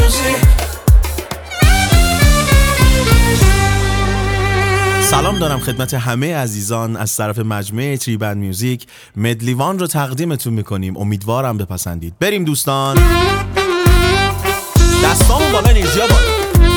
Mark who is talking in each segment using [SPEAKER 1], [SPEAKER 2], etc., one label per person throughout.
[SPEAKER 1] سلام دارم خدمت همه عزیزان از طرف مجموعه تریبند میوزیک. مدلیوان رو تقدیمتون میکنیم، امیدوارم بپسندید. بریم دوستان، دستامون بالا، انرژیا بالا.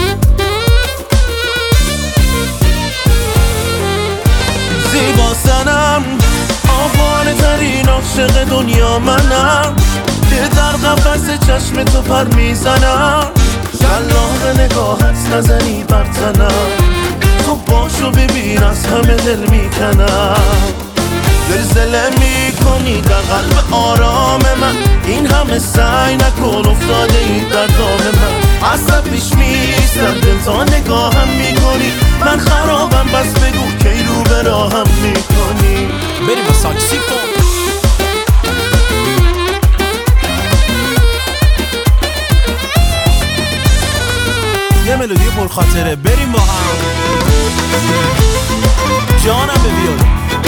[SPEAKER 2] زیبا سنم، آوانه ترین عاشق دنیا منم، که در قفس چشم تو پر میزنم، شلاق نگاهت نزنی بر تنم، تو باشو ببین از همه دل میکنم، زلزله میکنی در قلب آرام من، این همه سعی نکن افتاده ای در دام من، اصلا پیش میستم دل تا نگاهم میکنی، من خرابم بس بگو کی رو به راهم میکنی.
[SPEAKER 1] بریم با ساکسیفون. یه ملودی پرخاطره، بریم با هم. جانم به ویولن.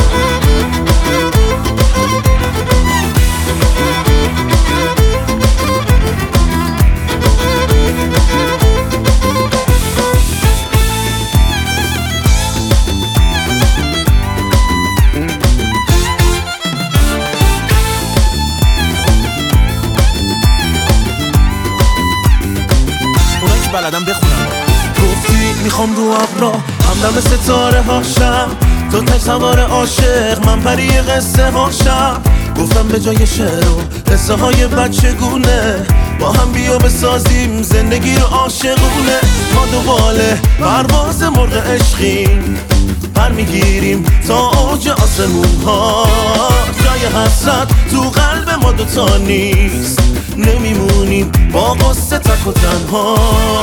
[SPEAKER 1] اونایی که بلدم بخونم.
[SPEAKER 2] گفتی میخوام رو ابرا همدم ستاره هاشم، تو تک سوار عاشق، من پری قصه هاشم، گفتم به جای شعر و قصه های بچگونه با هم بیا بسازیم زندگی رو عاشقونه، ما دوباره پرواز مرغ عشقیم، پر میگیریم تا اوج آسمون ها، جای حسرت تو قلب ما دوتا نیست، نمیمونیم با قصه تک و تنها.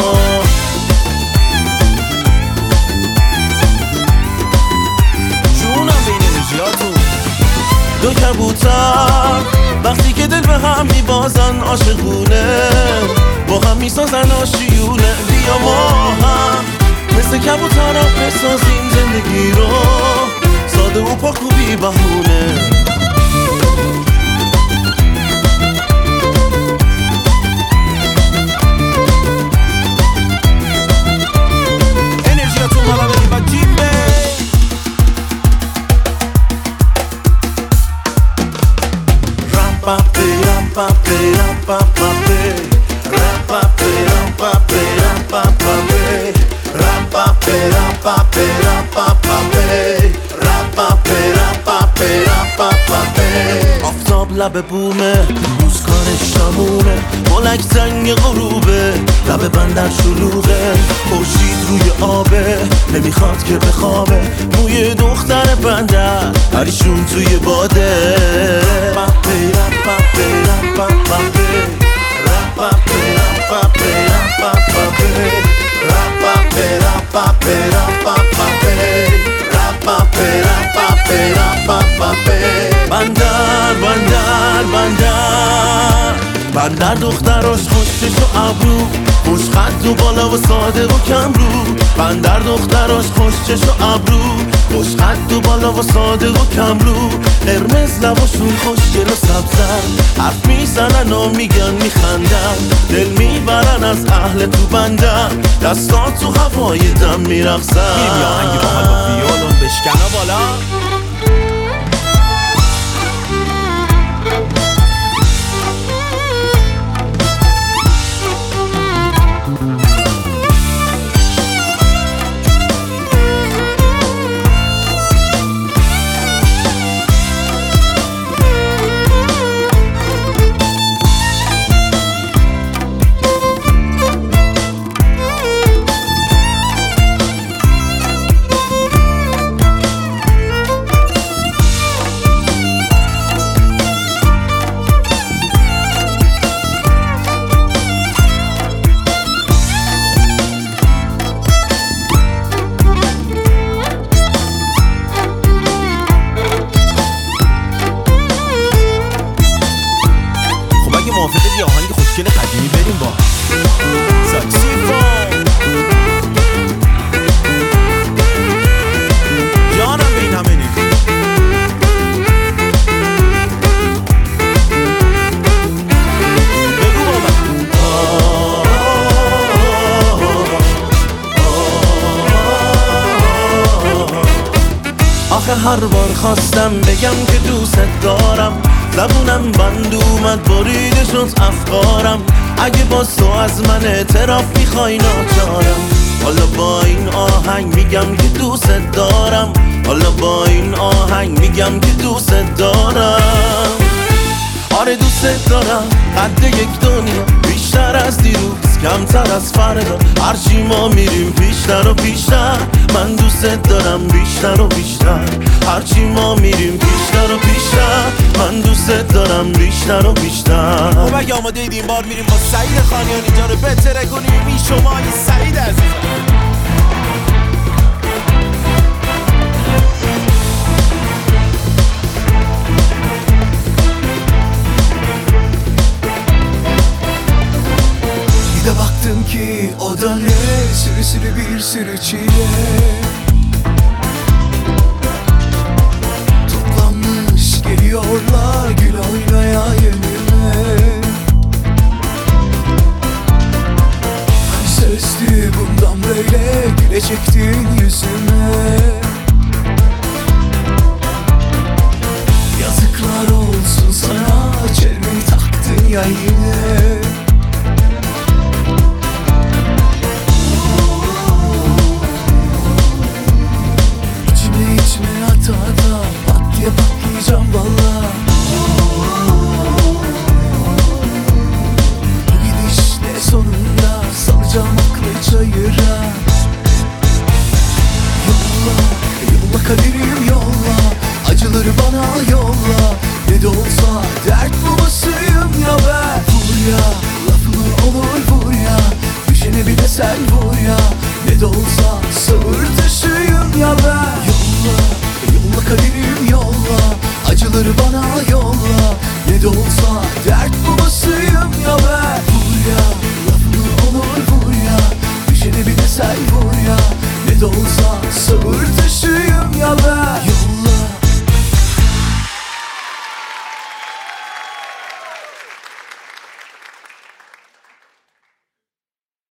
[SPEAKER 2] دو کبوتر وقتی که دل به هم میبازن عاشقونه، با هم میسازن آشیونه، بیا ما هم مثل کبوترها بسازیم زندگی رو ساده و پاک و بی بهونه.
[SPEAKER 1] انرژیاتون بالا بریم با جیمه.
[SPEAKER 2] آفتاب لب بومه، روز کارش تمومه، ملک زنگ غروبه، لب بندر شلوغه، خورشید روی آبه، نمیخواد که بخوابه، موی دختر بندر پریشون توی باده. بندر دختراش خوشش و ابرو، خوش خط و بالا و ساده و کم رو، بندر دختراش خوشش و ابرو، خوش خط و بالا و ساده و کم رو، قرمز لباشون خوشگل و سبزن، حرف میزنن و میگن میخندن، دل میبرن از اهل تو بندر، دستان تو هوای دم میرقصن.
[SPEAKER 1] میریم یا هنگی با حال با ویولون بشکنا بالا.
[SPEAKER 2] هر بار خواستم بگم که دوست دارم زبونم بند اومد بریده شد افکارم اگه باز تو از من اعتراف میخوای ناچارم حالا با این آهنگ میگم که دوست دارم حالا با این آهنگ میگم که دوست دارم آره دوست دارم قد یک دنیا بیشتر از دیروز کمتر از فردا هرچی ما میریم بیشتر و بیشتر من دوست دارم بیشتر و بیشتر هرچی ما میریم بیشتر و بیشتر من دوست دارم بیشتر و بیشتر
[SPEAKER 1] خب اگه آماده اید این بار میریم با سعید خانیانی جا رو بهتره کنیم این شما این سعید عزیزم
[SPEAKER 3] Baktım ki o da ne sürü sürü bir sürü çile Toplanmış geliyorlar gül oynaya yönüme Hani sözdü bundan böyle gülecektin yüzüme Yazıklar olsun sana çelmeyi taktın ya yine Pat diye patlayacağım valla Bu gidişle sonunda salacağım aklı çayıra Yolla kaderim yolla Acıları bana yolla Ne de olsa dert babasıyım ya ben Vur ya lafımı olur vur ya Düşene bir de sen vur ya Ne de olsa